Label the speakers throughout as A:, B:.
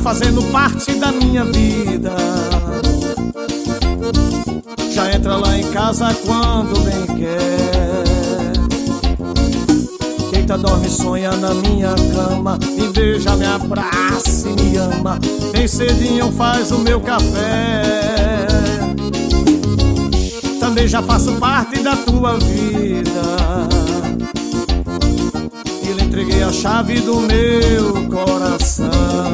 A: fazendo parte da minha vida. Já entra lá em casa quando bem quer. Deita, dorme, sonha na minha cama, me beija, me abraça e me ama. Bem cedinho faz o meu café. Também já faço parte da tua vida. E lhe entreguei a chave do meu coração.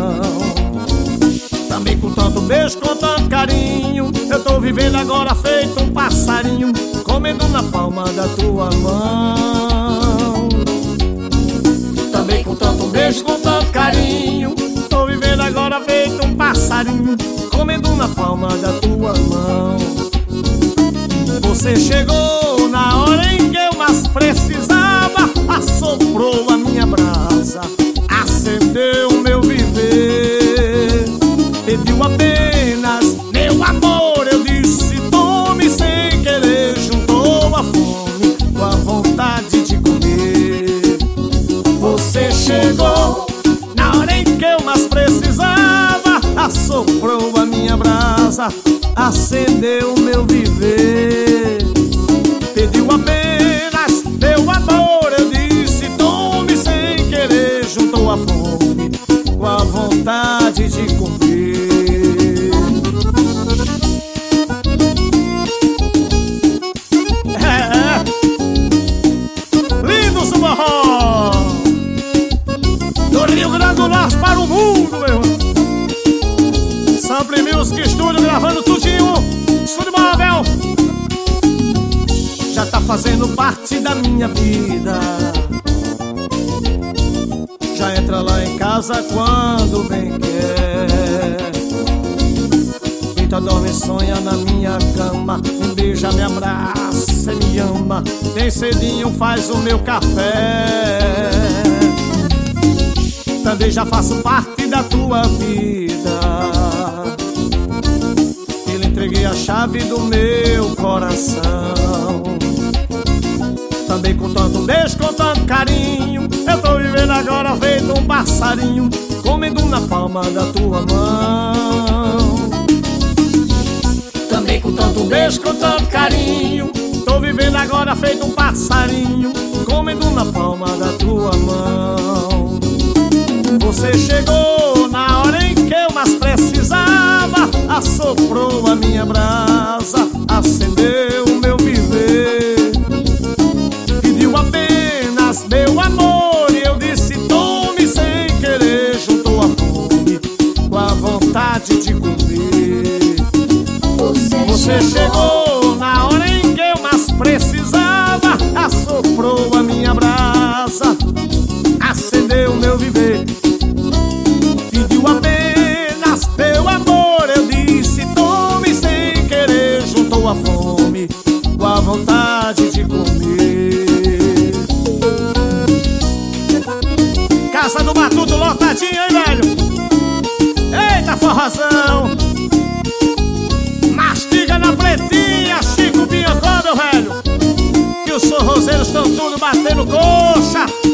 A: Também com tanto beijo, com tanto carinho, eu tô vivendo agora feito um passarinho, comendo na palma da tua mão. Também com tanto beijo, com tanto carinho, tô vivendo agora feito um passarinho, comendo na palma da tua mão. Você chegou na hora em que eu mais precisava, assoprou a minha brasa, acendeu o meu viver. Pediu apenas meu amor, eu disse tome sem querer. Juntou a fome com a vontade de comer. Você chegou na hora em que eu mais precisava, assoprou a minha brasa, acendeu o meu viver. Pediu apenas meu amor, eu disse tome sem querer. Juntou a fome com a vontade de comer. Lindos do Morro, do Rio Grande do Norte para o mundo, meu irmão. Sample Music Studio, gravando tudinho, estúdio móvel. Já tá fazendo parte da minha vida. Já entra lá em casa quando bem quer. Deita, dorme e sonha na minha cama, me beija, me abraça e me ama. Bem cedinho faz o meu café. Também já faço parte da tua vida. E lhe entreguei a chave do meu coração. Também com tanto beijo, com tanto carinho, eu tô vivendo agora feito um passarinho, comendo na palma da tua mão. Também com tanto beijo, com tanto carinho, tô vivendo agora feito um passarinho, comendo na palma da tua mão. Você chegou na hora em que eu mais precisava, assoprou a minha brasa, acendeu o meu viver. Pediu apenas meu amor e eu disse tome sem querer. Juntou a fome com a vontade de comer. Você chegou na hora em que eu mais precisava, assoprou a minha brasa, acendeu o meu viver. Pediu apenas meu amor, eu disse tome sem querer. Juntou a fome com a vontade de comer. Casa do Matuto lotadinha, hein, velho? Eita forrozão! Mastiga na pretinha, Chico Biancó, meu velho. Que os forrozeiros estão tudo batendo coxa.